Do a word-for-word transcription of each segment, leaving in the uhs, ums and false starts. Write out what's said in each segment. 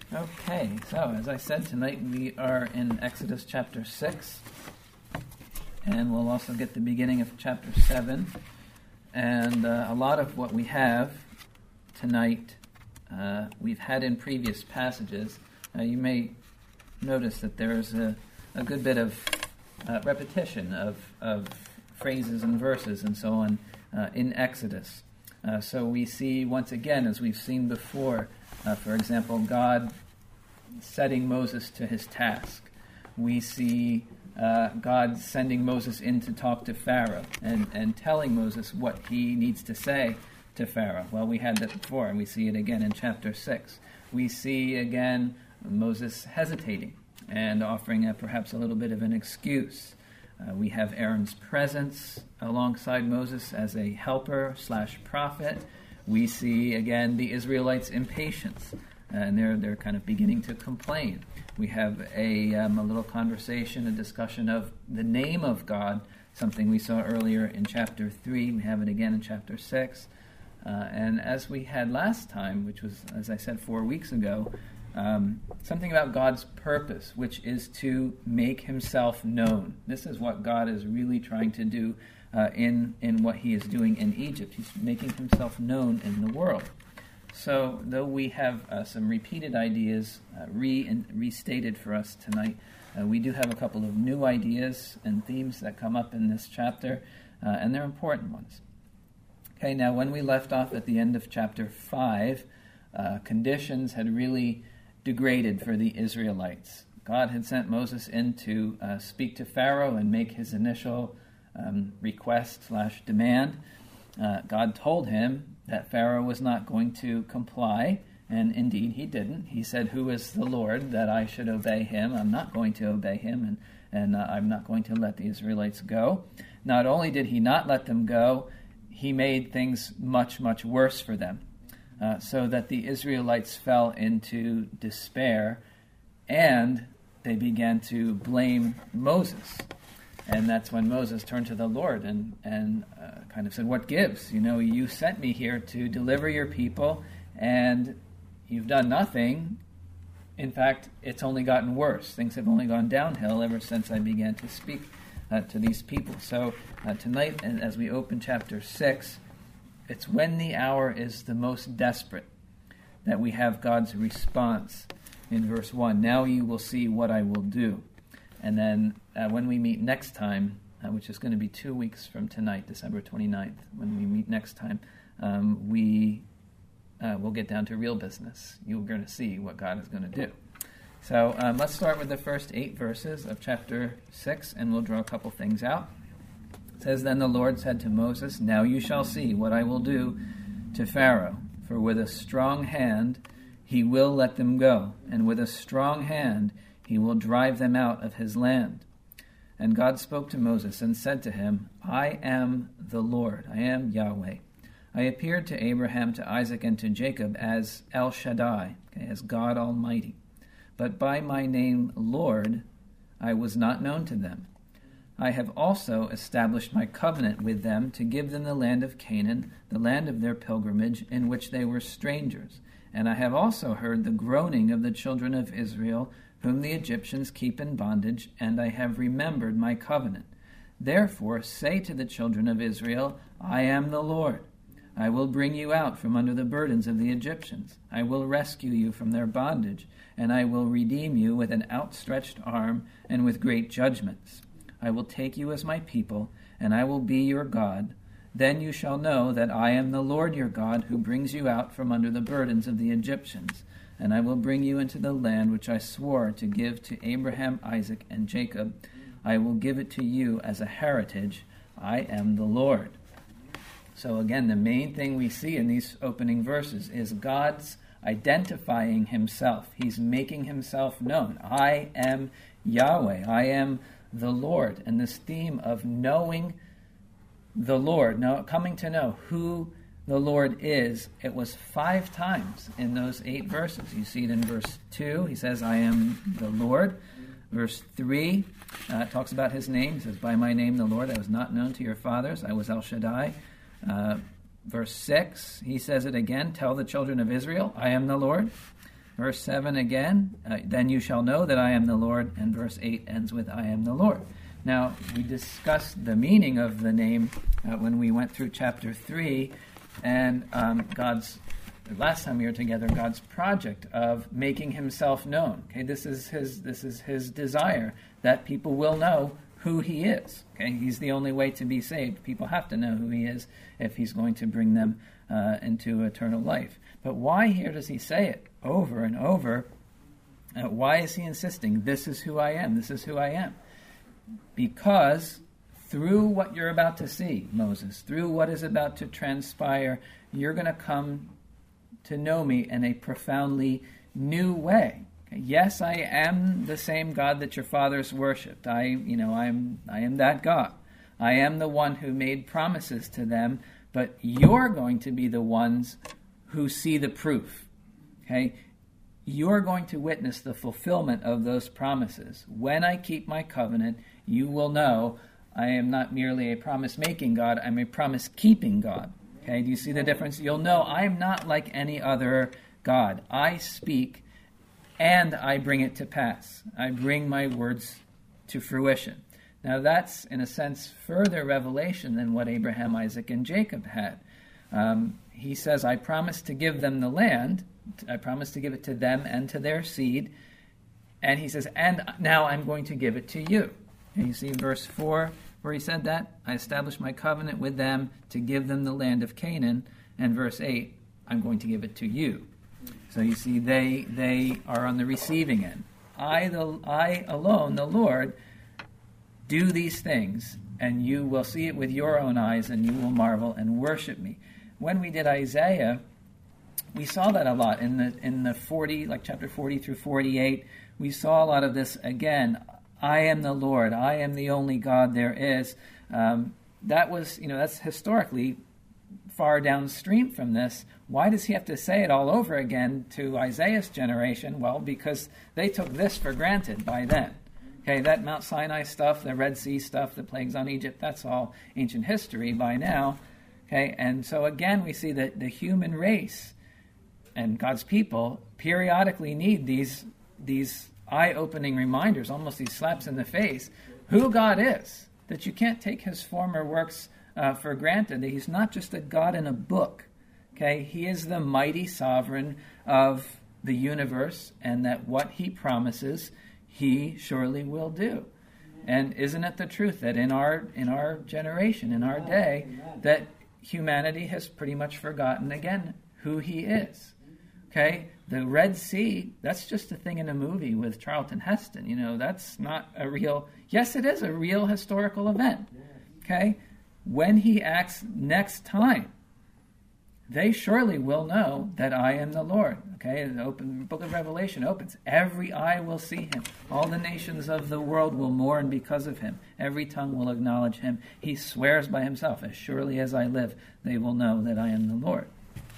Okay, so as I said, tonight we are in Exodus chapter six, and we'll also get the beginning of chapter seven. And uh, a lot of what we have tonight, uh, we've had in previous passages. Uh, you may notice that there's a, a good bit of uh, repetition of, of phrases and verses and so on uh, in Exodus. Uh, so we see, once again, as we've seen before, uh, for example, God setting Moses to his task. We see uh, God sending Moses in to talk to Pharaoh and, and telling Moses what he needs to say to Pharaoh. Well, we had that before, and we see it again in chapter six. We see, again, Moses hesitating and offering a, perhaps a little bit of an excuse. Uh, we have Aaron's presence alongside Moses as a helper slash prophet. We see, again, the Israelites' impatience, uh, and they're they're kind of beginning to complain. We have a, um, a little conversation, a discussion of the name of God, something we saw earlier in chapter three. We have it again in chapter six. Uh, and as we had last time, which was, as I said, four weeks ago, Um, something about God's purpose, which is to make himself known. This is what God is really trying to do uh, in, in what he is doing in Egypt. He's making himself known in the world. So, though we have uh, some repeated ideas uh, re and restated for us tonight, uh, we do have a couple of new ideas and themes that come up in this chapter, uh, and they're important ones. Okay, now when we left off at the end of chapter five, uh, conditions had really degraded for the Israelites. God had sent Moses in to uh, speak to Pharaoh and make his initial um, request slash demand. Uh, God told him that Pharaoh was not going to comply, and indeed he didn't. He said, "Who is the Lord that I should obey him? I'm not going to obey him, and, and uh, I'm not going to let the Israelites go." Not only did he not let them go, he made things much, much worse for them. Uh, so that the Israelites fell into despair, and they began to blame Moses. And that's when Moses turned to the Lord and, and uh, kind of said, "What gives? You know, you sent me here to deliver your people, and you've done nothing. In fact, it's only gotten worse. Things have only gone downhill ever since I began to speak uh, to these people." So uh, tonight, as we open chapter six, it's when the hour is the most desperate that we have God's response in verse one. "Now you will see what I will do." And then uh, when we meet next time, uh, which is going to be two weeks from tonight, December twenty-ninth, when we meet next time, um, we uh, will get down to real business. You're going to see what God is going to do. So um, let's start with the first eight verses of chapter six, and we'll draw a couple things out. It says, "Then the Lord said to Moses, 'Now you shall see what I will do to Pharaoh, for with a strong hand he will let them go, and with a strong hand he will drive them out of his land.' And God spoke to Moses and said to him, 'I am the Lord, I am Yahweh. I appeared to Abraham, to Isaac, and to Jacob as El Shaddai,'" okay, as God Almighty, "'but by my name Lord I was not known to them. I have also established my covenant with them to give them the land of Canaan, the land of their pilgrimage, in which they were strangers. And I have also heard the groaning of the children of Israel, whom the Egyptians keep in bondage, and I have remembered my covenant. Therefore say to the children of Israel, I am the Lord. I will bring you out from under the burdens of the Egyptians. I will rescue you from their bondage, and I will redeem you with an outstretched arm and with great judgments. I will take you as my people, and I will be your God. Then you shall know that I am the Lord your God, who brings you out from under the burdens of the Egyptians. And I will bring you into the land which I swore to give to Abraham, Isaac, and Jacob. I will give it to you as a heritage. I am the Lord." So again, the main thing we see in these opening verses is God's identifying himself. He's making himself known. I am Yahweh. I am the Lord. And this theme of knowing the Lord, now coming to know who the Lord is, it was five times in those eight verses. You see it in verse two, he says, I am the Lord. Verse three uh, talks about his name. He says, by my name, the Lord, I was not known to your fathers. I was El Shaddai. Uh, verse six, he says it again, tell the children of Israel, I am the Lord. Verse seven again, uh, then you shall know that I am the Lord, and verse eight ends with I am the Lord. Now, we discussed the meaning of the name uh, when we went through chapter three, and um, God's, last time we were together, God's project of making himself known. Okay, this is his, this is his desire, that people will know who he is. Okay, he's the only way to be saved. People have to know who he is if he's going to bring them uh, into eternal life. But why here does he say it over and over? Uh, why is he insisting, this is who I am, this is who I am? Because through what you're about to see, Moses, through what is about to transpire, you're going to come to know me in a profoundly new way. Okay? Yes, I am the same God that your fathers worshipped. I, you know, I am, I am that God. I am the one who made promises to them, but you're going to be the ones who see the proof. Okay? You're going to witness the fulfillment of those promises. When I keep my covenant, you will know I am not merely a promise-making God, I'm a promise-keeping God. Okay, do you see the difference? You'll know I am not like any other God. I speak and I bring it to pass. I bring my words to fruition. Now that's, in a sense, further revelation than what Abraham, Isaac, and Jacob had. Um, he says, I promise to give them the land. I promise to give it to them and to their seed. And he says, and now I'm going to give it to you. And you see verse four where he said that? I established my covenant with them to give them the land of Canaan. And verse eight, I'm going to give it to you. So you see, they they are on the receiving end. I, the, I alone, the Lord, do these things, and you will see it with your own eyes, and you will marvel and worship me. When we did Isaiah, we saw that a lot in the in the forty, like chapter forty through forty-eight. We saw a lot of this again. I am the Lord. I am the only God there is. Um, that was, you know, that's historically far downstream from this. Why does he have to say it all over again to Isaiah's generation? Well, because they took this for granted by then. Okay, that Mount Sinai stuff, the Red Sea stuff, the plagues on Egypt, that's all ancient history by now. Okay, and so again we see that the human race and God's people periodically need these these eye-opening reminders, almost these slaps in the face, who God is, that you can't take his former works uh, for granted, that he's not just a God in a book. Okay, he is the mighty sovereign of the universe, and that what he promises, he surely will do. And isn't it the truth that in our in our generation, in our day, that humanity has pretty much forgotten again who he is? Okay, the Red Sea, that's just a thing in a movie with Charlton Heston. You know, that's not a real, yes, it is a real historical event. Okay, when he acts next time, they surely will know that I am the Lord. Okay, the open book of Revelation opens. Every eye will see him. All the nations of the world will mourn because of him. Every tongue will acknowledge him. He swears by himself, as surely as I live, they will know that I am the Lord.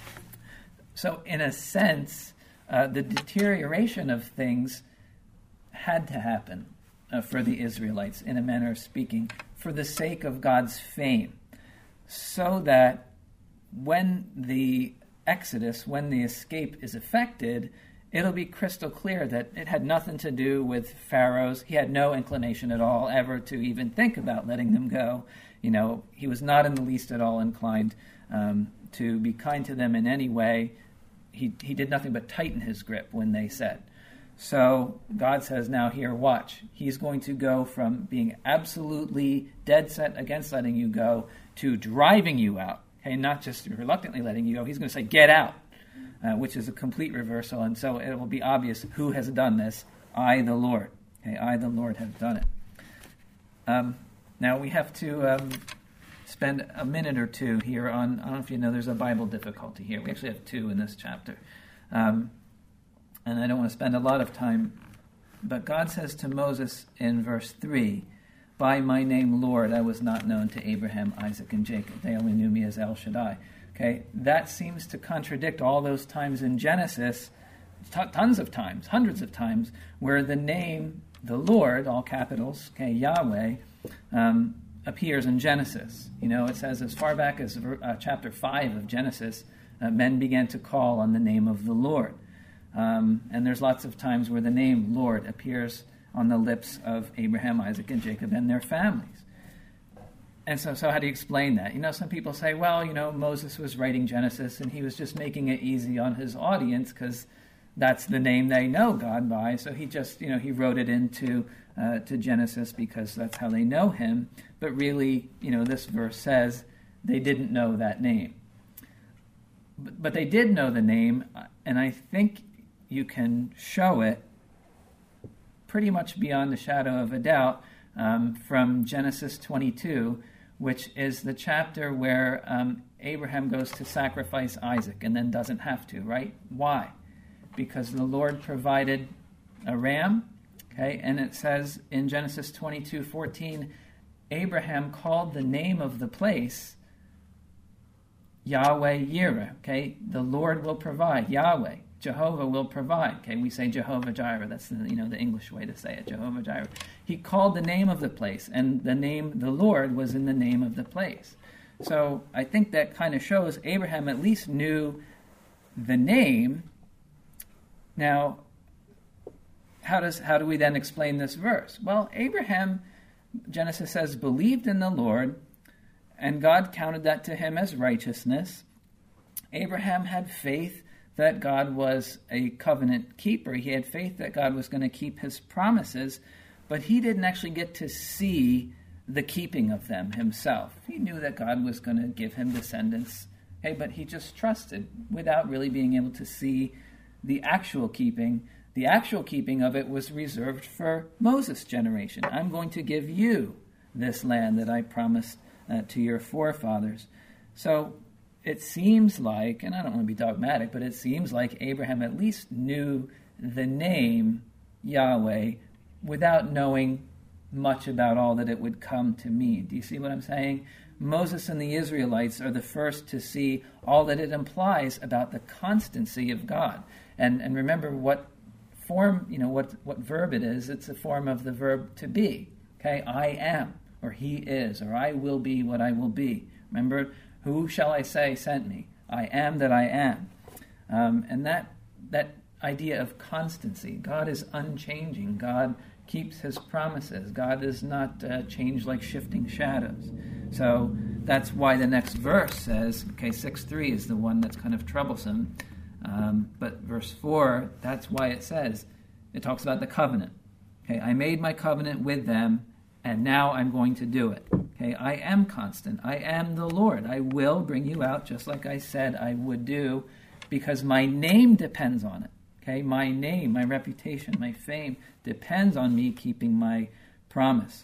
So in a sense, uh, the deterioration of things had to happen uh, for the Israelites, in a manner of speaking, for the sake of God's fame, so that when the exodus, when the escape is effected, it'll be crystal clear that it had nothing to do with Pharaoh's. He had no inclination at all ever to even think about letting them go. You know, he was not in the least at all inclined um, to be kind to them in any way. He he did nothing but tighten his grip when they said. So God says, now here, watch. He's going to go from being absolutely dead set against letting you go to driving you out. Okay, not just reluctantly letting you go. He's going to say, get out, uh, which is a complete reversal. And so it will be obvious who has done this. I, the Lord. Okay, I, the Lord, have done it. Um, now we have to um, spend a minute or two here on, I don't know if you know, there's a Bible difficulty here. We actually have two in this chapter. Um, and I don't want to spend a lot of time, but God says to Moses in verse three, by my name, Lord, I was not known to Abraham, Isaac, and Jacob. They only knew me as El Shaddai. Okay, that seems to contradict all those times in Genesis, t- tons of times, hundreds of times, where the name, the Lord, all capitals, okay, Yahweh, um, appears in Genesis. You know, it says as far back as uh, chapter five of Genesis, uh, men began to call on the name of the Lord. Um, and there's lots of times where the name Lord appears on the lips of Abraham, Isaac, and Jacob and their families. And so, so how do you explain that? You know, some people say, well, you know, Moses was writing Genesis and he was just making it easy on his audience because that's the name they know God by. So he just, you know, he wrote it into uh, to Genesis because that's how they know him. But really, you know, this verse says they didn't know that name. But, but they did know the name, and I think you can show it pretty much beyond the shadow of a doubt um, from Genesis twenty-two, which is the chapter where um, Abraham goes to sacrifice Isaac and then doesn't have to, right? Why? Because the Lord provided a ram, okay? And it says in Genesis twenty-two fourteen, Abraham called the name of the place Yahweh Yireh, okay? The Lord will provide, Yahweh. Jehovah will provide. Okay, we say Jehovah Jireh. That's the, you know, the English way to say it, Jehovah Jireh. He called the name of the place, and the name, the Lord, was in the name of the place. So I think that kind of shows Abraham at least knew the name. Now, how does how do we then explain this verse? Well, Abraham, Genesis says, believed in the Lord, and God counted that to him as righteousness. Abraham had faith that God was a covenant keeper. He had faith that God was going to keep his promises, but he didn't actually get to see the keeping of them himself. He knew that God was going to give him descendants, okay, but he just trusted without really being able to see the actual keeping. The actual keeping of it was reserved for Moses' generation. I'm going to give you this land that I promised uh, to your forefathers. So it seems like, and I don't want to be dogmatic, but it seems like Abraham at least knew the name Yahweh without knowing much about all that it would come to mean. Do you see what I'm saying? Moses and the Israelites are the first to see all that it implies about the constancy of God. And and remember what form, you know, what, what verb it is. It's a form of the verb to be. Okay, I am, or he is, or I will be what I will be. Remember, who shall I say sent me? I am that I am. Um, and that that idea of constancy. God is unchanging. God keeps his promises. God is not uh, changed like shifting shadows. So that's why the next verse says, okay, six three is the one that's kind of troublesome. Um, but verse four, that's why it says, it talks about the covenant. Okay, I made my covenant with them, and now I'm going to do it. Okay, I am constant. I am the Lord. I will bring you out just like I said I would do, because my name depends on it. Okay, my name, my reputation, my fame depends on me keeping my promise.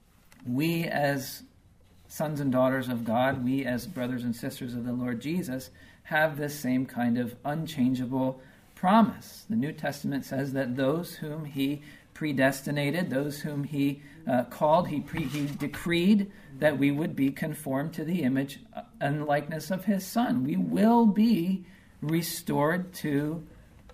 We as sons and daughters of God, we as brothers and sisters of the Lord Jesus, have this same kind of unchangeable promise. The New Testament says that those whom he predestinated, those whom he uh, called, he, pre- he decreed that we would be conformed to the image and likeness of his Son. We will be restored to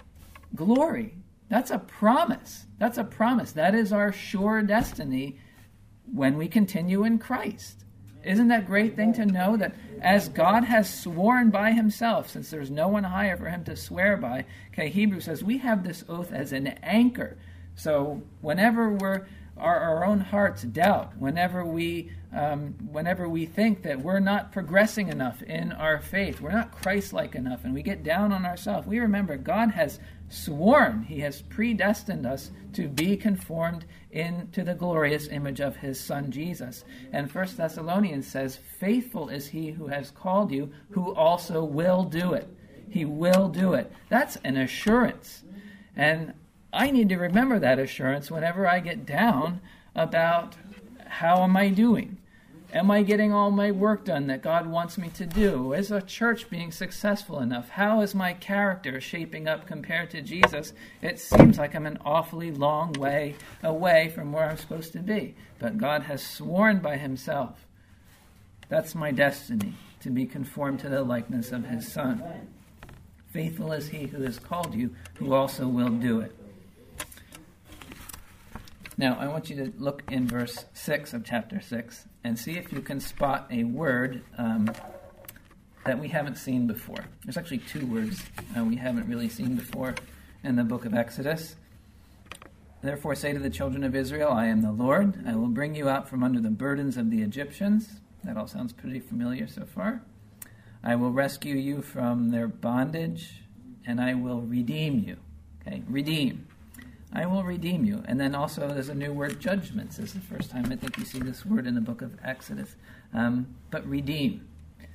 glory. That's a promise. That's a promise. That is our sure destiny when we continue in Christ. Isn't that a great thing to know that as God has sworn by himself, since there's no one higher for him to swear by, okay, Hebrews says we have this oath as an anchor. So whenever we're our, our own hearts doubt, whenever we um, whenever we think that we're not progressing enough in our faith, we're not Christ-like enough, and we get down on ourselves, we remember God has sworn, he has predestined us to be conformed into the glorious image of his Son Jesus. And First Thessalonians says, faithful is he who has called you, who also will do it. He will do it. That's an assurance. And I need to remember that assurance whenever I get down about how am I doing? Am I getting all my work done that God wants me to do? Is a church being successful enough? How is my character shaping up compared to Jesus? It seems like I'm an awfully long way away from where I'm supposed to be. But God has sworn by himself, that's my destiny, to be conformed to the likeness of his Son. Faithful is he who has called you, who also will do it. Now, I want you to look in verse six of chapter six and see if you can spot a word um, that we haven't seen before. There's actually two words uh, we haven't really seen before in the book of Exodus. Therefore say to the children of Israel, I am the Lord. I will bring you out from under the burdens of the Egyptians. That all sounds pretty familiar so far. I will rescue you from their bondage, and I will redeem you. Okay, redeem. I will redeem you. And then also there's a new word, judgments. This is the first time I think you see this word in the book of Exodus. Um, but redeem.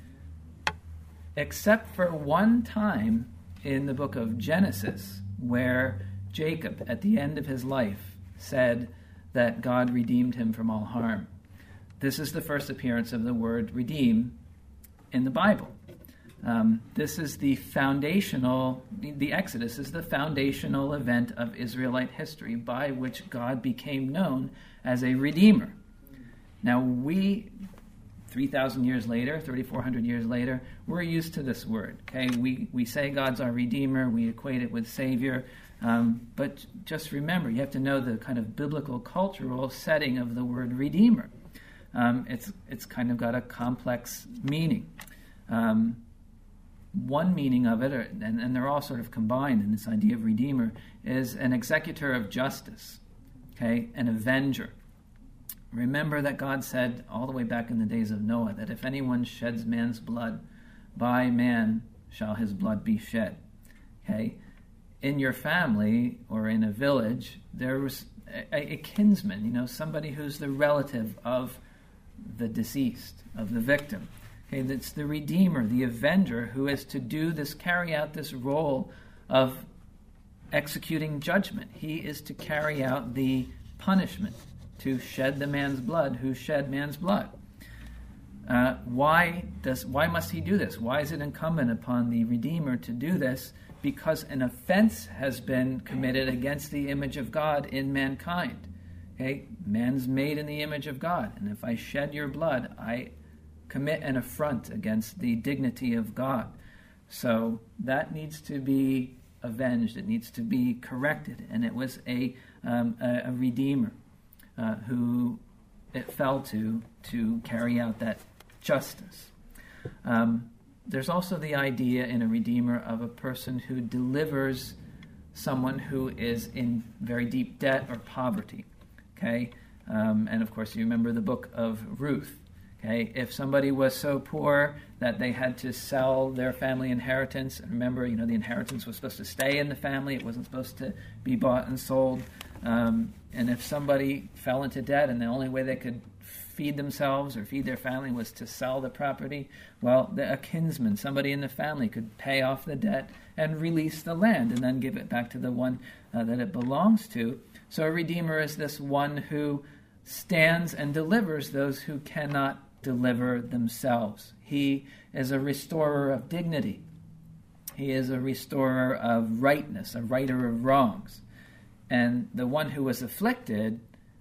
Except for one time in the book of Genesis, where Jacob, at the end of his life, said that God redeemed him from all harm. This is the first appearance of the word redeem in the Bible. Um, this is the foundational, the Exodus is the foundational event of Israelite history by which God became known as a redeemer. Now we, three thousand years later, thirty-four hundred years later, we're used to this word. Okay, we, we say God's our redeemer, we equate it with Savior, um, but just remember, you have to know the kind of biblical cultural setting of the word redeemer. Um, it's it's kind of got a complex meaning. Um, one meaning of it, or, and, and they're all sort of combined in this idea of redeemer, is an executor of justice, okay, an avenger. Remember that God said all the way back in the days of Noah that if anyone sheds man's blood, by man shall his blood be shed. Okay, in your family or in a village, there was a, a kinsman, you know, somebody who's the relative of the deceased, of the victim. Okay, that's the redeemer, the avenger, who is to do this, carry out this role of executing judgment. He is to carry out the punishment, to shed the man's blood who shed man's blood. Uh, why does why must he do this? Why is it incumbent upon the redeemer to do this? Because an offense has been committed against the image of God in mankind. Okay, man's made in the image of God, and if I shed your blood, I commit an affront against the dignity of God. So that needs to be avenged. It needs to be corrected. And it was a um, a, a redeemer uh, who it fell to to carry out that justice. Um, there's also the idea in a redeemer of a person who delivers someone who is in very deep debt or poverty. Okay, um, and of course you remember the book of Ruth. Okay, if somebody was so poor that they had to sell their family inheritance, and remember, you know, the inheritance was supposed to stay in the family; it wasn't supposed to be bought and sold. Um, and if somebody fell into debt, and the only way they could feed themselves or feed their family was to sell the property, well, the, a kinsman, somebody in the family, could pay off the debt and release the land, and then give it back to the one uh, that it belongs to. So a redeemer is this one who stands and delivers those who cannot deliver themselves. He is a restorer of dignity. He is a restorer of rightness, a righter of wrongs. And the one who was afflicted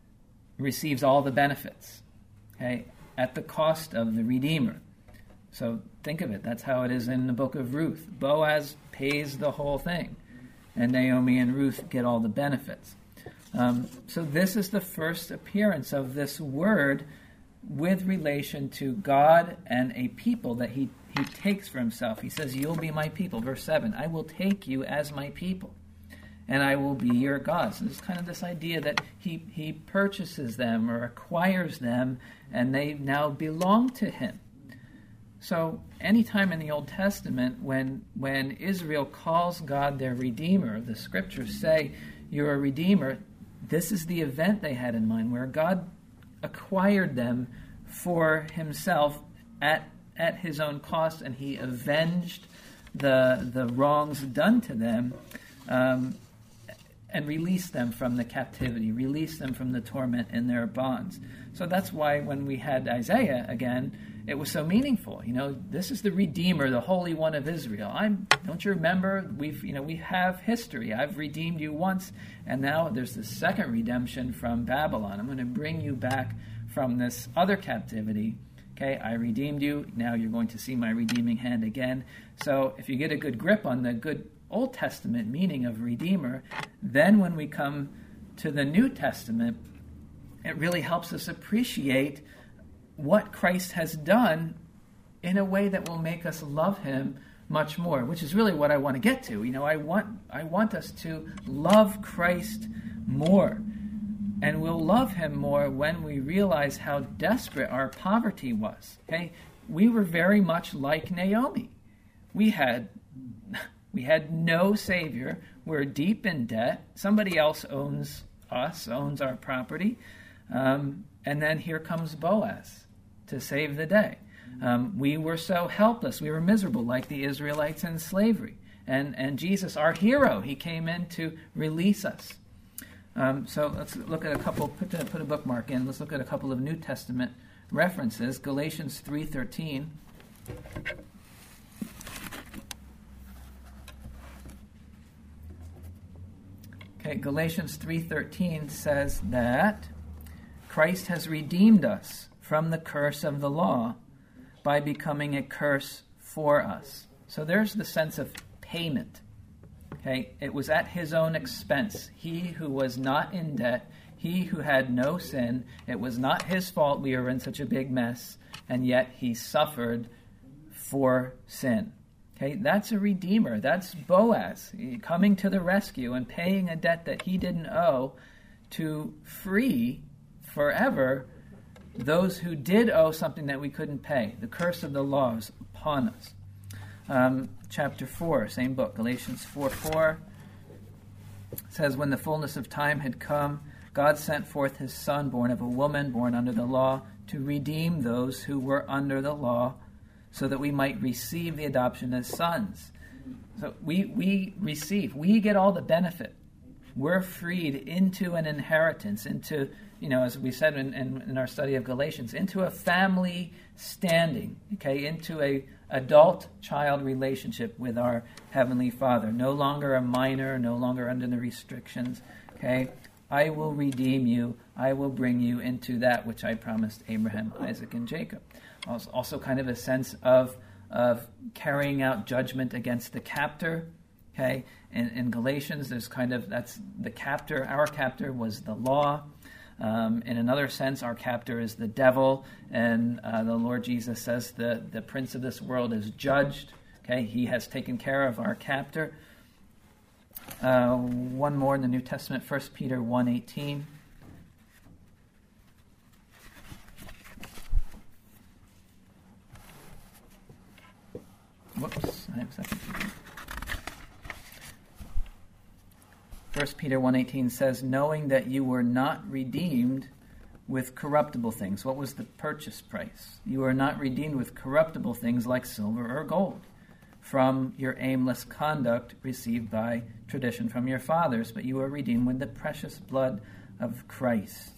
receives all the benefits, okay, at the cost of the redeemer. So think of it. That's how it is in the book of Ruth. Boaz pays the whole thing, and Naomi and Ruth get all the benefits. Um, so this is the first appearance of this word with relation to God and a people that he, he takes for himself. He says, you'll be my people. Verse seven, I will take you as my people, and I will be your God. So there's kind of this idea that he, he purchases them or acquires them, and they now belong to him. So anytime in the Old Testament when, when Israel calls God their Redeemer, the Scriptures say, you're a Redeemer, this is the event they had in mind, where God acquired them for himself at at his own cost, and he avenged the the wrongs done to them, um, and released them from the captivity, released them from the torment in their bonds. So that's why when we had Isaiah again, it was so meaningful. You know, this is the Redeemer, the Holy One of Israel. I'm. Don't you remember? We've, you know, we have history. I've redeemed you once, and now there's the second redemption from Babylon. I'm going to bring you back from this other captivity. Okay, I redeemed you. Now you're going to see my redeeming hand again. So if you get a good grip on the good Old Testament meaning of Redeemer, then when we come to the New Testament, it really helps us appreciate what Christ has done in a way that will make us love him much more, which is really what I want to get to. You know, I want I want us to love Christ more. And we'll love him more when we realize how desperate our poverty was. Okay? We were very much like Naomi. We had we had no savior. We're deep in debt. Somebody else owns us, owns our property. Um, and then here comes Boaz to save the day. Um, we were so helpless. We were miserable like the Israelites in slavery. And, and Jesus, our hero, he came in to release us. Um, so let's look at a couple, put a, put a bookmark in. Let's look at a couple of New Testament references. Galatians three thirteen. Okay, Galatians three thirteen says that Christ has redeemed us from the curse of the law by becoming a curse for us. So there's the sense of payment. Okay, it was at his own expense. He who was not in debt, he who had no sin, it was not his fault we were in such a big mess, and yet he suffered for sin. Okay, that's a redeemer. That's Boaz coming to the rescue and paying a debt that he didn't owe to free forever those who did owe something that we couldn't pay. The curse of the law is upon us. Um, chapter four, same book, Galatians four four, says, when the fullness of time had come, God sent forth his Son, born of a woman, born under the law, to redeem those who were under the law, so that we might receive the adoption as sons. So we we receive, we get all the benefit. We're freed into an inheritance, into, you know, as we said in, in, in our study of Galatians, into a family standing, okay, into a adult-child relationship with our Heavenly Father. No longer a minor, no longer under the restrictions, okay. I will redeem you. I will bring you into that which I promised Abraham, Isaac, and Jacob. Also kind of a sense of of carrying out judgment against the captor. Okay, in, in Galatians, there's kind of, that's the captor. Our captor was the law. Um, in another sense, our captor is the devil, and uh, the Lord Jesus says the, the prince of this world is judged. Okay, he has taken care of our captor. Uh, one more in the New Testament, First Peter one eighteen. Whoops, I have a second. First Peter one eighteen says, knowing that you were not redeemed with corruptible things. What was the purchase price? You were not redeemed with corruptible things like silver or gold from your aimless conduct received by tradition from your fathers, but you were redeemed with the precious blood of Christ.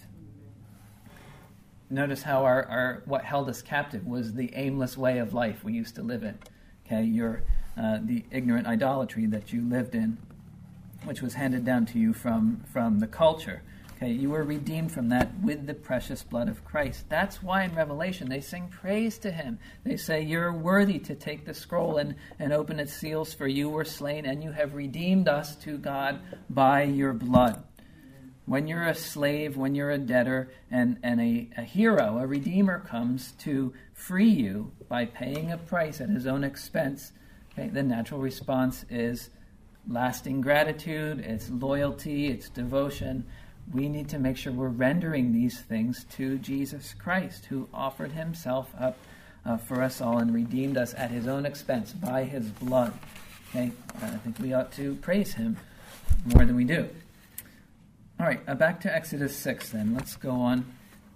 Notice how our, our what held us captive was the aimless way of life we used to live in. Okay, your uh, the ignorant idolatry that you lived in, which was handed down to you from, from the culture. Okay, you were redeemed from that with the precious blood of Christ. That's why in Revelation they sing praise to him. They say, you're worthy to take the scroll and, and open its seals, for you were slain and you have redeemed us to God by your blood. When you're a slave, when you're a debtor, and, and a, a hero, a redeemer comes to free you by paying a price at his own expense, okay, the natural response is lasting gratitude, it's loyalty, it's devotion. We need to make sure we're rendering these things to Jesus Christ, who offered himself up uh, for us all and redeemed us at his own expense by his blood. Okay, I think we ought to praise him more than we do. All right, uh, back to Exodus six then. Let's go on.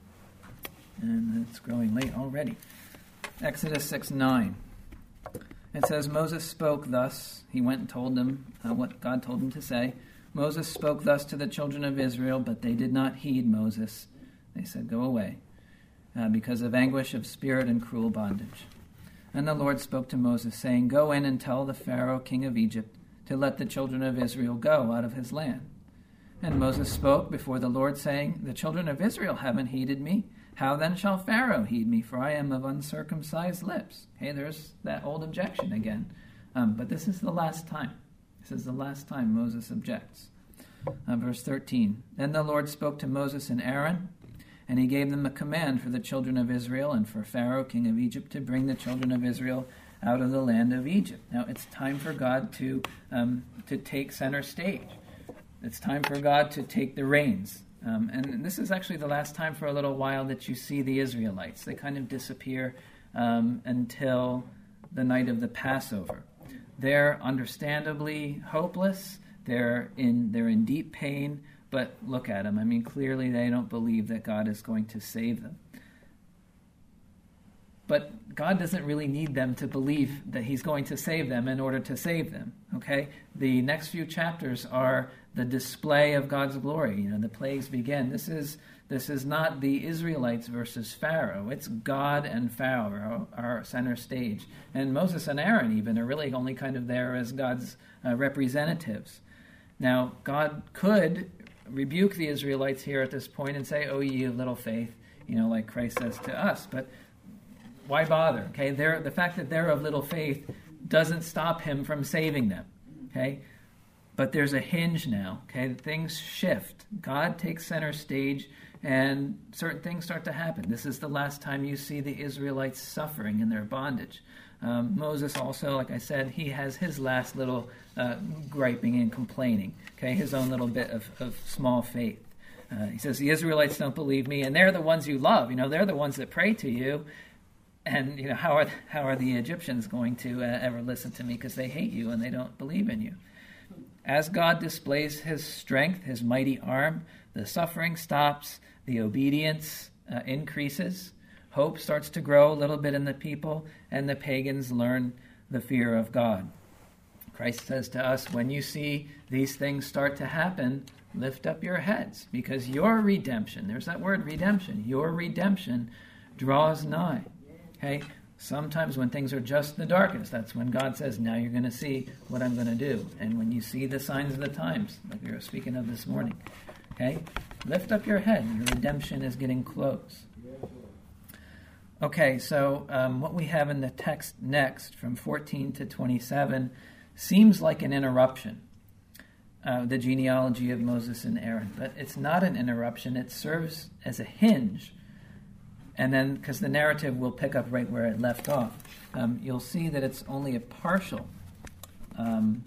And it's growing late already. Exodus six nine. It says, Moses spoke thus. He went and told them uh, what God told him to say. Moses spoke thus to the children of Israel, but they did not heed Moses. They said, go away, uh, because of anguish of spirit and cruel bondage. And the Lord spoke to Moses, saying, go in and tell the Pharaoh, king of Egypt, to let the children of Israel go out of his land. And Moses spoke before the Lord, saying, the children of Israel haven't heeded me. How then shall Pharaoh heed me, for I am of uncircumcised lips? Okay, there's that old objection again. Um, but this is the last time. This is the last time Moses objects. Uh, verse thirteen. Then the Lord spoke to Moses and Aaron, and he gave them a command for the children of Israel and for Pharaoh, king of Egypt, to bring the children of Israel out of the land of Egypt. Now, it's time for God to um, to take center stage. It's time for God to take the reins. Um, and this is actually the last time for a little while that you see the Israelites. They kind of disappear um, until the night of the Passover. They're understandably hopeless. They're in they're in deep pain. But look at them. I mean, clearly they don't believe that God is going to save them. But God doesn't really need them to believe that he's going to save them in order to save them, okay? The next few chapters are the display of God's glory. You know, the plagues begin. This is this is not the Israelites versus Pharaoh. It's God and Pharaoh are center stage. And Moses and Aaron even are really only kind of there as God's uh, representatives. Now, God could rebuke the Israelites here at this point and say, "Oh, ye of little faith," you know, like Christ says to us. But why bother? Okay, they're, the fact that they're of little faith doesn't stop him from saving them. Okay, but there's a hinge now. Okay, things shift. God takes center stage, and certain things start to happen. This is the last time you see the Israelites suffering in their bondage. Um, Moses also, like I said, he has his last little uh, griping and complaining. Okay, his own little bit of, of small faith. Uh, he says, the Israelites don't believe me, and they're the ones you love. You know, they're the ones that pray to you. And, you know, how are how are the Egyptians going to uh, ever listen to me because they hate you and they don't believe in you? As God displays his strength, his mighty arm, the suffering stops, the obedience uh, increases, hope starts to grow a little bit in the people, and the pagans learn the fear of God. Christ says to us, when you see these things start to happen, lift up your heads, because your redemption, there's that word redemption, your redemption draws nigh. Okay, sometimes when things are just the darkest, that's when God says, now you're going to see what I'm going to do. And when you see the signs of the times, like we were speaking of this morning, okay, lift up your head. Your redemption is getting close. Okay, so um, what we have in the text next, from fourteen to twenty-seven, seems like an interruption, uh, the genealogy of Moses and Aaron. But it's not an interruption. It serves as a hinge. And then, because the narrative will pick up right where it left off, um, you'll see that it's only a partial um,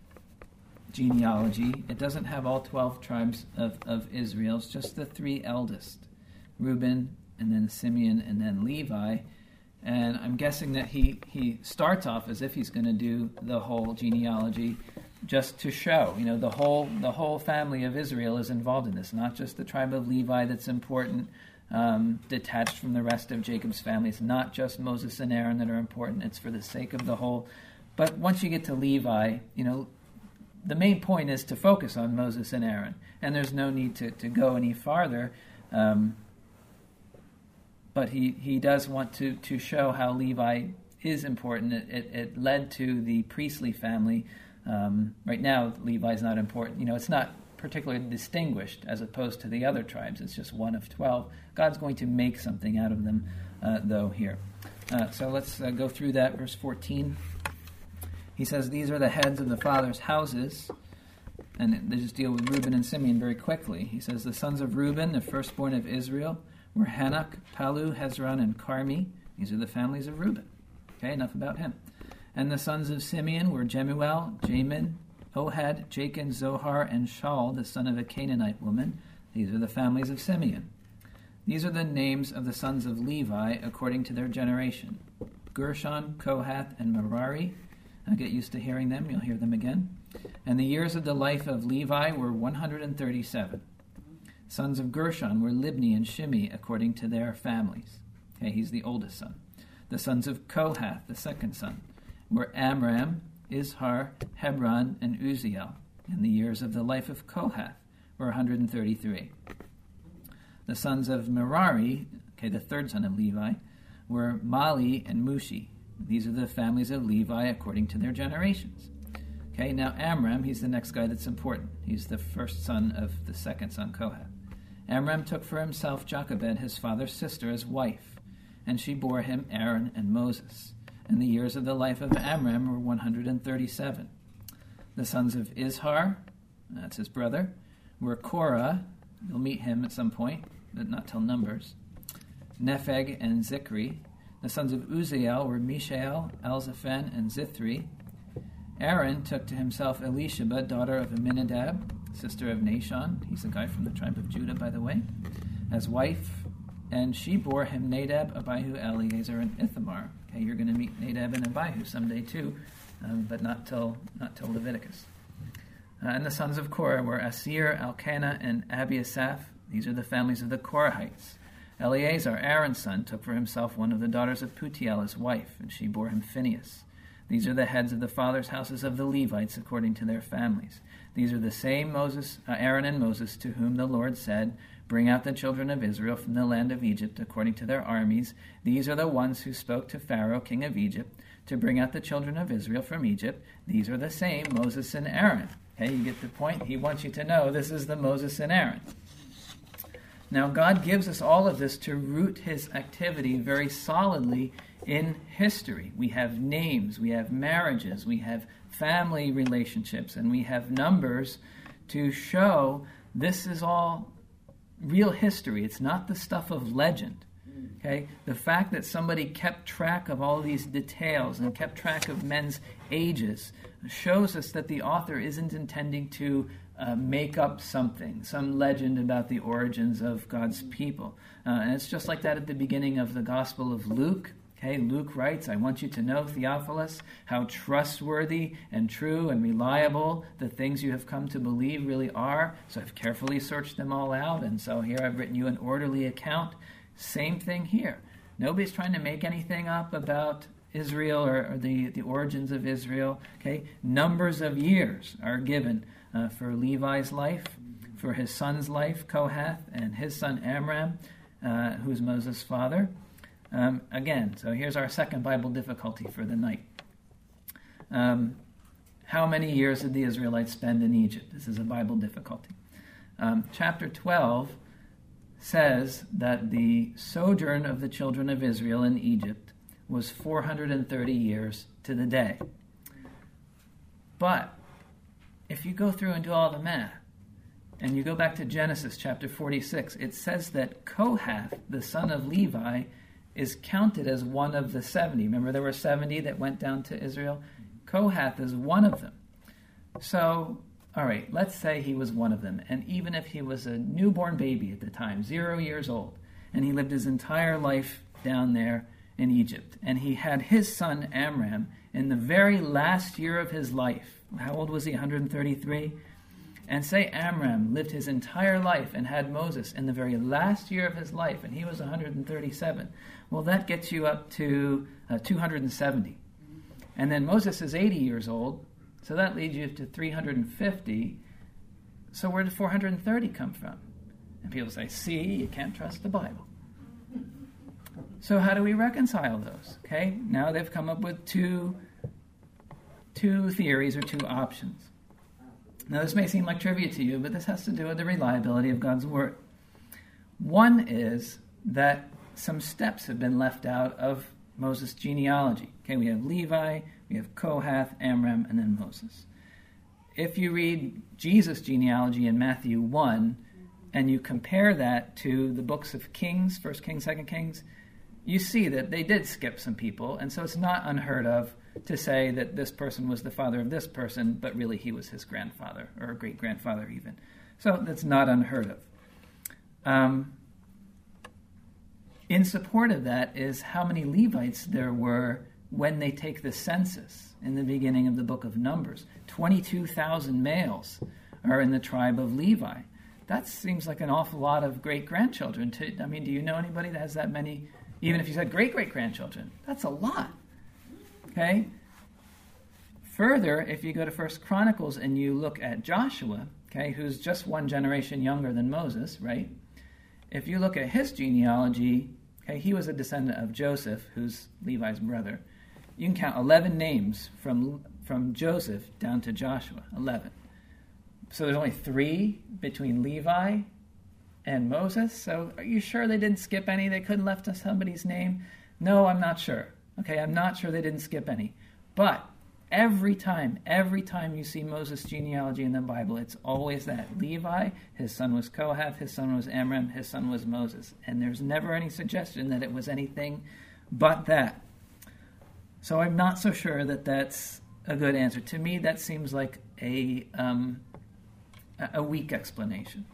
genealogy. It doesn't have all twelve tribes of, of Israel. It's just the three eldest, Reuben, and then Simeon, and then Levi. And I'm guessing that he, he starts off as if he's going to do the whole genealogy just to show, you know, the whole the whole family of Israel is involved in this, not just the tribe of Levi that's important, Um, detached from the rest of Jacob's family. It's not just Moses and Aaron that are important. It's for the sake of the whole. But once you get to Levi, you know, the main point is to focus on Moses and Aaron. And there's no need to, to go any farther. Um, but he, he does want to, to show how Levi is important. It, it, it led to the priestly family. Um, right now, Levi's not important. You know, it's not particularly distinguished as opposed to the other tribes. It's just one of twelve. God's going to make something out of them, uh, though, here. Uh, so let's uh, go through that, verse fourteen. He says, these are the heads of the fathers' houses, and they just deal with Reuben and Simeon very quickly. He says, the sons of Reuben, the firstborn of Israel, were Hanok, Palu, Hezron, and Carmi. These are the families of Reuben. Okay, enough about him. And the sons of Simeon were Jemuel, Jamin, Ohad, Jachin, Zohar, and Shaul, the son of a Canaanite woman. These are the families of Simeon. These are the names of the sons of Levi according to their generation. Gershon, Kohath, and Merari. I'll get used to hearing them. You'll hear them again. And the years of the life of Levi were one hundred thirty-seven. Sons of Gershon were Libni and Shimei according to their families. Okay, he's the oldest son. The sons of Kohath, the second son, were Amram, Izhar, Hebron, and Uziel. And the years of the life of Kohath were one hundred thirty-three. The sons of Merari, okay, the third son of Levi, were Mali and Mushi. These are the families of Levi according to their generations. Okay, now Amram, he's the next guy that's important. He's the first son of the second son, Kohath. Amram took for himself Jochebed, his father's sister, as wife, and she bore him Aaron and Moses. And the years of the life of Amram were one hundred thirty-seven. The sons of Izhar, that's his brother, were Korah. You'll meet him at some point, but not till Numbers. Nepheg and Zikri. The sons of Uzziel were Mishael, Elzaphan, and Zithri. Aaron took to himself Elisheba, daughter of Amminadab, sister of Nahshon. He's a guy from the tribe of Judah, by the way, as wife. And she bore him Nadab, Abihu, Eleazar, and Ithamar. Okay, you're going to meet Nadab and Abihu someday too, um, but not till not till Leviticus. Uh, and the sons of Korah were Asir, Elkanah, and Abiasaph. These are the families of the Korahites. Eleazar, Aaron's son, took for himself one of the daughters of Putiel as wife, and she bore him Phinehas. These are the heads of the fathers' houses of the Levites according to their families. These are the same Moses, uh, Aaron and Moses, to whom the Lord said, "Bring out the children of Israel from the land of Egypt according to their armies." These are the ones who spoke to Pharaoh, king of Egypt, to bring out the children of Israel from Egypt. These are the same Moses and Aaron. Okay, you get the point? He wants you to know this is the Moses and Aaron. Now, God gives us all of this to root his activity very solidly in history. We have names, we have marriages, we have family relationships, and we have numbers to show this is all real history. It's not the stuff of legend. Okay? The fact that somebody kept track of all these details and kept track of men's ages shows us that the author isn't intending to uh, make up something, some legend about the origins of God's people. Uh, and it's just like that at the beginning of the Gospel of Luke. Okay, Luke writes, "I want you to know, Theophilus, how trustworthy and true and reliable the things you have come to believe really are. So I've carefully searched them all out, and so here I've written you an orderly account." Same thing here. Nobody's trying to make anything up about Israel or, or the, the origins of Israel. Okay, numbers of years are given uh, for Levi's life, for his son's life, Kohath, and his son Amram, uh, who's Moses' father. Um, again, so here's our second Bible difficulty for the night. Um, how many years did the Israelites spend in Egypt? This is a Bible difficulty. Um, chapter twelve says that the sojourn of the children of Israel in Egypt was four hundred thirty years to the day. But if you go through and do all the math, and you go back to Genesis chapter forty-six, it says that Kohath, the son of Levi, is counted as one of the seventy. Remember, there were seventy that went down to Israel? Kohath is one of them. So, all right, let's say he was one of them. And even if he was a newborn baby at the time, zero years old, and he lived his entire life down there in Egypt, and he had his son Amram in the very last year of his life. How old was he? one hundred thirty-three? And say Amram lived his entire life and had Moses in the very last year of his life, and he was one hundred thirty-seven. Well, that gets you up to uh, two hundred seventy. And then Moses is eighty years old, so that leads you to three hundred fifty. So where did four hundred thirty come from? And people say, see, you can't trust the Bible. So how do we reconcile those? Okay, now they've come up with two, two theories or two options. Now, this may seem like trivia to you, but this has to do with the reliability of God's Word. One is that some steps have been left out of Moses' genealogy. Okay, we have Levi, we have Kohath, Amram, and then Moses. If you read Jesus' genealogy in Matthew one, and you compare that to the books of Kings, First Kings, Second Kings, you see that they did skip some people, and so it's not unheard of to say that this person was the father of this person, but really he was his grandfather, or great-grandfather even. So that's not unheard of. Um, in support of that is how many Levites there were when they take the census in the beginning of the book of Numbers. twenty-two thousand males are in the tribe of Levi. That seems like an awful lot of great-grandchildren. To, I mean, do you know anybody that has that many? Even if you said great-great-grandchildren, that's a lot. Okay? Further, if you go to First Chronicles and you look at Joshua, okay, who's just one generation younger than Moses, right? If you look at his genealogy, okay, he was a descendant of Joseph, who's Levi's brother. You can count eleven names from from Joseph down to Joshua, eleven. So there's only three between Levi and Moses. So are you sure they didn't skip any? They couldn't have left somebody's name? No, I'm not sure. Okay, I'm not sure they didn't skip any. But every time, every time you see Moses' genealogy in the Bible, it's always that. Levi, his son was Kohath, his son was Amram, his son was Moses. And there's never any suggestion that it was anything but that. So I'm not so sure that that's a good answer. To me, that seems like a um, a weak explanation.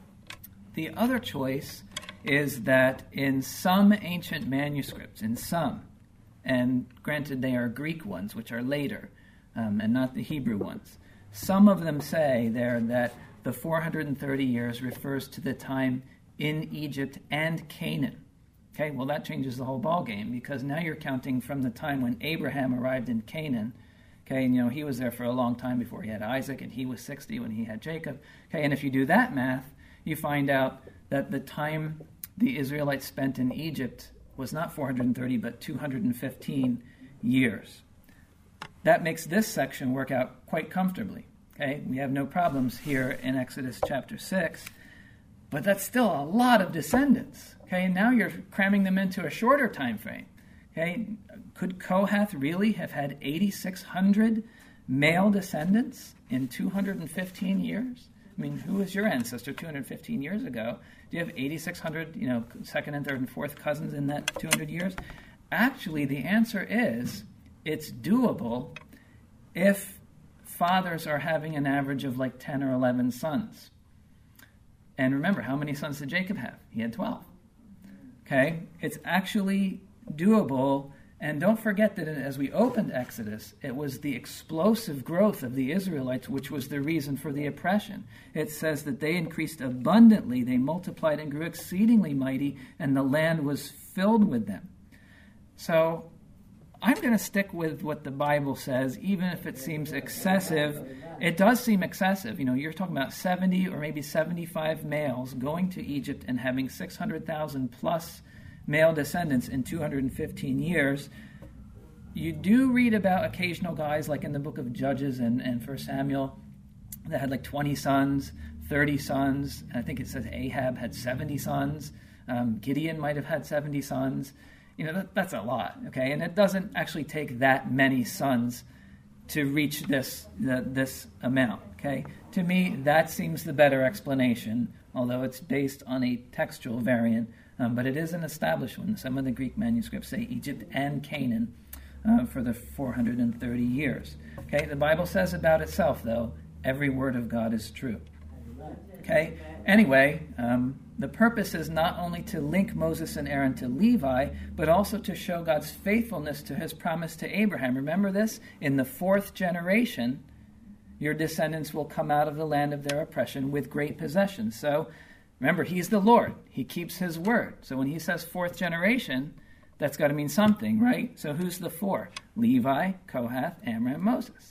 The other choice is that in some ancient manuscripts, in some, and granted they are Greek ones, which are later, um, and not the Hebrew ones, some of them say there that the four hundred thirty years refers to the time in Egypt and Canaan. Okay, well that changes the whole ballgame, because now you're counting from the time when Abraham arrived in Canaan. Okay, and you know, he was there for a long time before he had Isaac, and he was sixty when he had Jacob. Okay, and if you do that math, you find out that the time the Israelites spent in Egypt was not four hundred thirty, but two hundred fifteen years. That makes this section work out quite comfortably. Okay, we have no problems here in Exodus chapter six, but that's still a lot of descendants. Okay, and now you're cramming them into a shorter time frame. Okay, could Kohath really have had eighty-six hundred male descendants in two hundred fifteen years? I mean, who was your ancestor two hundred fifteen years ago? Do you have eighty-six hundred, you know, second and third and fourth cousins in that two hundred years? Actually, the answer is it's doable if fathers are having an average of like ten or eleven sons. And remember, how many sons did Jacob have? He had twelve. Okay? It's actually doable. And don't forget that as we opened Exodus, it was the explosive growth of the Israelites which was the reason for the oppression. It says that they increased abundantly, they multiplied and grew exceedingly mighty, and the land was filled with them. So I'm going to stick with what the Bible says, even if it seems excessive. It does seem excessive. You know, you're talking about seventy or maybe seventy-five males going to Egypt and having six hundred thousand plus male descendants in two hundred fifteen years. You do read about occasional guys, like in the book of Judges and, and First Samuel, that had like twenty sons, thirty sons. And I think it says Ahab had seventy sons. Um, Gideon might have had seventy sons. You know, that, that's a lot, okay? And it doesn't actually take that many sons to reach this the, this amount, okay? To me, that seems the better explanation, although it's based on a textual variant. Um, but it is an established one. Some of the Greek manuscripts say Egypt and Canaan uh, for the four hundred thirty years. Okay, the Bible says about itself, though, every word of God is true. Okay, anyway, um, the purpose is not only to link Moses and Aaron to Levi, but also to show God's faithfulness to his promise to Abraham. Remember this? In the fourth generation, your descendants will come out of the land of their oppression with great possessions. So, remember, he's the Lord. He keeps his word. So when he says fourth generation, that's got to mean something, right? So who's the four? Levi, Kohath, Amram, Moses.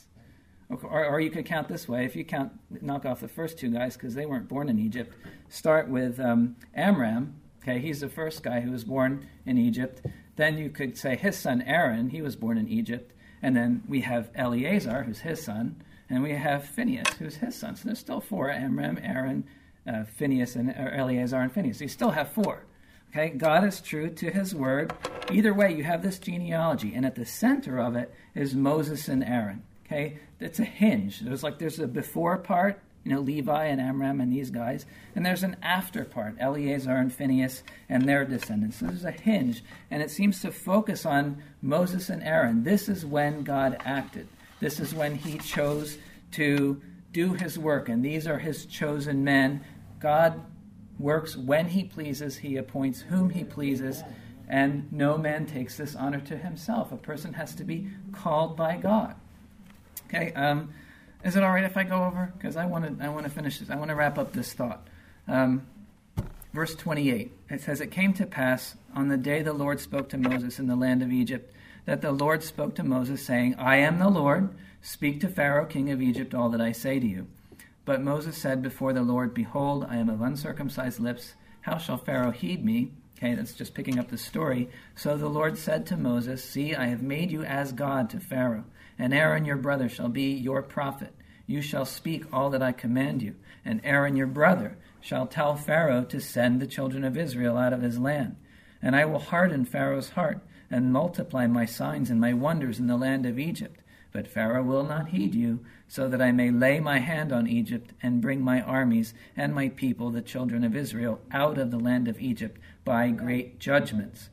Or, or you could count this way. If you count, knock off the first two guys because they weren't born in Egypt. Start with um, Amram. Okay, he's the first guy who was born in Egypt. Then you could say his son Aaron. He was born in Egypt. And then we have Eleazar, who's his son. And we have Phinehas, who's his son. So there's still four: Amram, Aaron, Uh, Phineas and or Eleazar and Phineas. You still have four. Okay, God is true to his word. Either way, you have this genealogy, and at the center of it is Moses and Aaron. Okay, it's a hinge. There's like there's a before part, you know, Levi and Amram and these guys, and there's an after part, Eleazar and Phineas and their descendants. So there's a hinge, and it seems to focus on Moses and Aaron. This is when God acted. This is when he chose to do his work, and these are his chosen men. God works when he pleases. He appoints whom he pleases, and no man takes this honor to himself. A person has to be called by God. Okay, um, is it all right if I go over? Because I want to I want to finish this. I want to wrap up this thought. Um, verse twenty-eight, it says, "It came to pass on the day the Lord spoke to Moses in the land of Egypt, that the Lord spoke to Moses, saying, I am the Lord. Speak to Pharaoh, king of Egypt, all that I say to you. But Moses said before the Lord, Behold, I am of uncircumcised lips. How shall Pharaoh heed me?" Okay, that's just picking up the story. "So the Lord said to Moses, See, I have made you as God to Pharaoh, and Aaron your brother shall be your prophet. You shall speak all that I command you, and Aaron your brother shall tell Pharaoh to send the children of Israel out of his land. And I will harden Pharaoh's heart, and multiply my signs and my wonders in the land of Egypt. But Pharaoh will not heed you, so that I may lay my hand on Egypt and bring my armies and my people, the children of Israel, out of the land of Egypt by great judgments.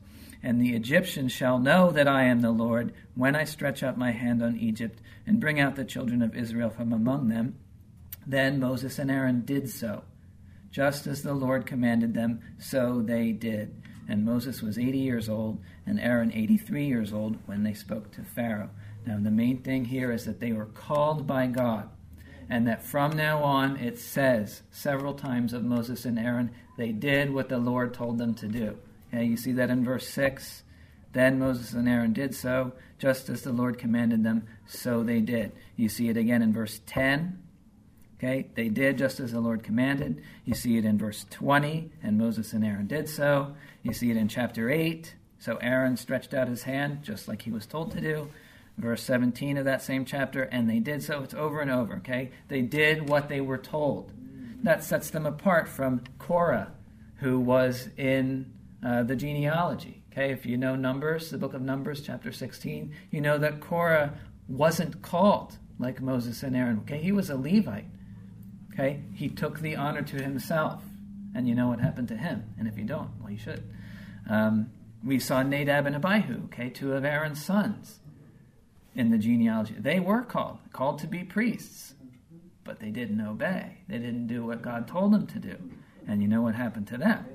And the Egyptians shall know that I am the Lord when I stretch out my hand on Egypt and bring out the children of Israel from among them. Then Moses and Aaron did so. Just as the Lord commanded them, so they did. And Moses was eighty years old, and Aaron eighty-three years old when they spoke to Pharaoh. Now the main thing here is that they were called by God, and that from now on it says several times of Moses and Aaron, they did what the Lord told them to do. Okay, you see that in verse six. Then Moses and Aaron did so, just as the Lord commanded them, so they did. You see it again in verse ten. Okay, they did just as the Lord commanded. You see it in verse twenty, and Moses and Aaron did so. You see it in chapter eight. So Aaron stretched out his hand, just like he was told to do. Verse seventeen of that same chapter, and they did so. It's over and over, okay? They did what they were told. That sets them apart from Korah, who was in uh, the genealogy. Okay, if you know Numbers, the book of Numbers, chapter sixteen, you know that Korah wasn't called like Moses and Aaron. Okay, he was a Levite. Okay, he took the honor to himself, and you know what happened to him. And if you don't, well, you should. Um, we saw Nadab and Abihu, okay, two of Aaron's sons in the genealogy. They were called, called to be priests, but they didn't obey. They didn't do what God told them to do. And you know what happened to them.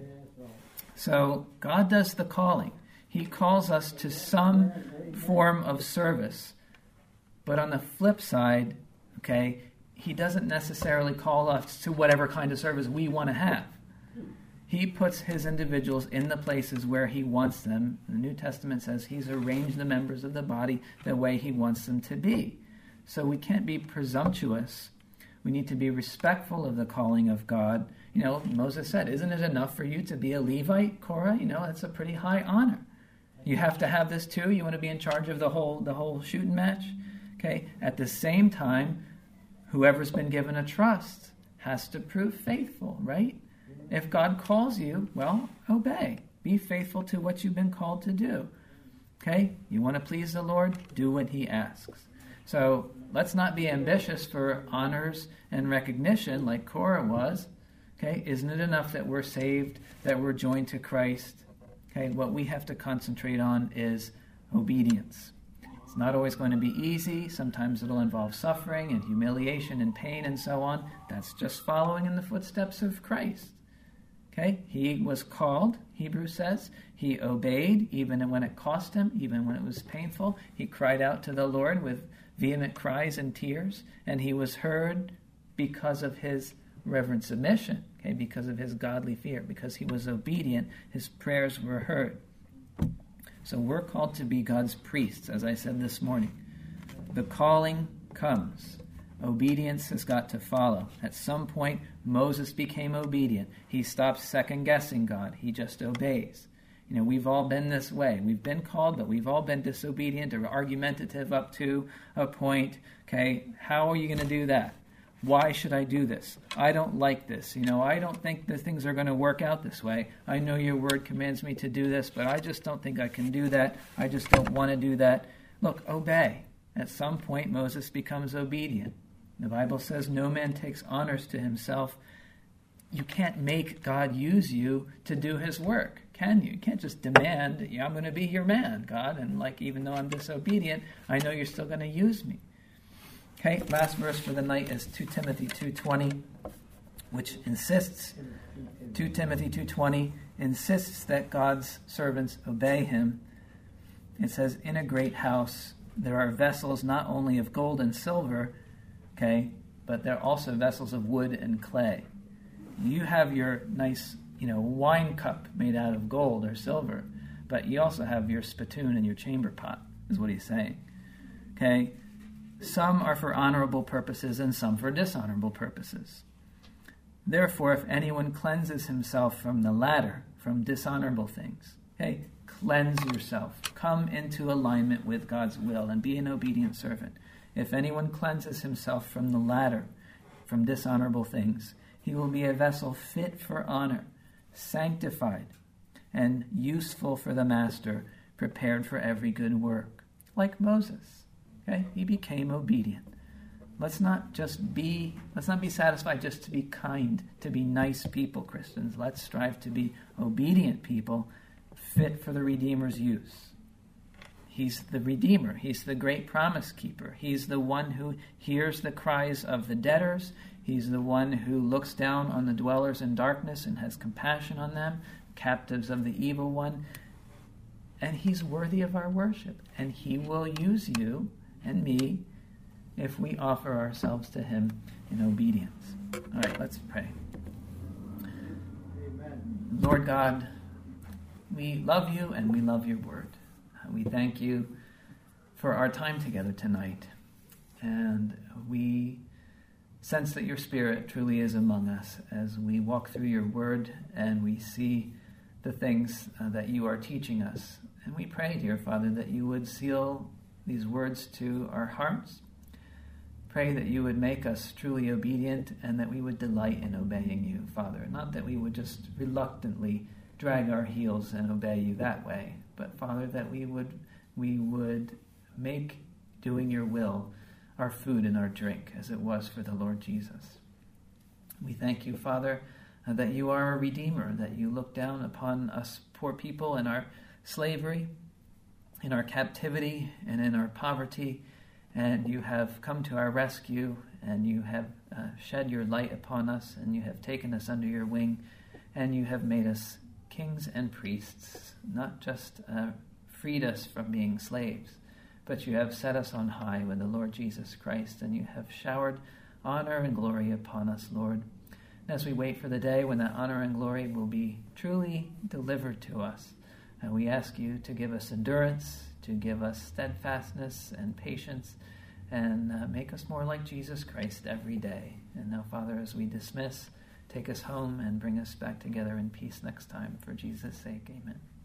So God does the calling. He calls us to some form of service. But on the flip side, okay, he doesn't necessarily call us to whatever kind of service we want to have. He puts his individuals in the places where he wants them. The New Testament says he's arranged the members of the body the way he wants them to be. So we can't be presumptuous. We need to be respectful of the calling of God. You know, Moses said, isn't it enough for you to be a Levite, Korah? You know, that's a pretty high honor. You have to have this too? You want to be in charge of the whole the whole shooting match? Okay. At the same time, whoever's been given a trust has to prove faithful, right? If God calls you, well, obey. Be faithful to what you've been called to do. Okay? You want to please the Lord? Do what he asks. So let's not be ambitious for honors and recognition like Korah was. Okay? Isn't it enough that we're saved, that we're joined to Christ? Okay? What we have to concentrate on is obedience. It's not always going to be easy. Sometimes it'll involve suffering and humiliation and pain and so on. That's just following in the footsteps of Christ. Okay? He was called, Hebrews says. He obeyed even when it cost him, even when it was painful. He cried out to the Lord with vehement cries and tears, and he was heard because of his reverent submission, okay? Because of his godly fear, because he was obedient, his prayers were heard. So we're called to be God's priests, as I said this morning. The calling comes. Obedience has got to follow. At some point, Moses became obedient. He stopped second-guessing God. He just obeys. You know, we've all been this way. We've been called, but we've all been disobedient or argumentative up to a point. Okay, how are you going to do that? Why should I do this? I don't like this. You know, I don't think that things are going to work out this way. I know your word commands me to do this, but I just don't think I can do that. I just don't want to do that. Look, obey. At some point, Moses becomes obedient. The Bible says no man takes honors to himself. You can't make God use you to do his work, can you? You can't just demand, yeah, I'm going to be your man, God, and like even though I'm disobedient, I know you're still going to use me. Okay, last verse for the night is Second Timothy two twenty, which insists, Second Timothy two twenty insists that God's servants obey him. It says, in a great house there are vessels not only of gold and silver, okay, but there are also vessels of wood and clay. You have your nice, you know, wine cup made out of gold or silver, but you also have your spittoon and your chamber pot, is what he's saying. Okay? Some are for honorable purposes and some for dishonorable purposes. Therefore, if anyone cleanses himself from the latter, from dishonorable things, okay, cleanse yourself. Come into alignment with God's will and be an obedient servant. If anyone cleanses himself from the latter, from dishonorable things, he will be a vessel fit for honor, sanctified, and useful for the master, prepared for every good work. Like Moses. Okay? He became obedient. Let's not just be, let's not be satisfied just to be kind, to be nice people, Christians. Let's strive to be obedient people fit for the Redeemer's use. He's the Redeemer. He's the great promise keeper. He's the one who hears the cries of the debtors. He's the one who looks down on the dwellers in darkness and has compassion on them, captives of the evil one. And he's worthy of our worship. And he will use you and me if we offer ourselves to him in obedience. All right, let's pray. Amen. Lord God, we love you and we love your word. We thank you for our time together tonight. And we sense that your Spirit truly is among us as we walk through your word and we see the things uh, that you are teaching us. And we pray, dear Father, that you would seal these words to our hearts. Pray that you would make us truly obedient and that we would delight in obeying you, Father. Not that we would just reluctantly drag our heels and obey you that way, but Father, that we would we would make doing your will our food and our drink, as it was for the Lord Jesus. We thank you, Father, uh, that you are a Redeemer, that you look down upon us poor people in our slavery, in our captivity, and in our poverty, and you have come to our rescue, and you have uh, shed your light upon us, and you have taken us under your wing, and you have made us kings and priests, not just uh, freed us from being slaves, but you have set us on high with the Lord Jesus Christ, and you have showered honor and glory upon us, Lord. And as we wait for the day when that honor and glory will be truly delivered to us, and we ask you to give us endurance, to give us steadfastness and patience, and uh, make us more like Jesus Christ every day. And now, Father, as we dismiss, take us home and bring us back together in peace next time. For Jesus' sake, amen.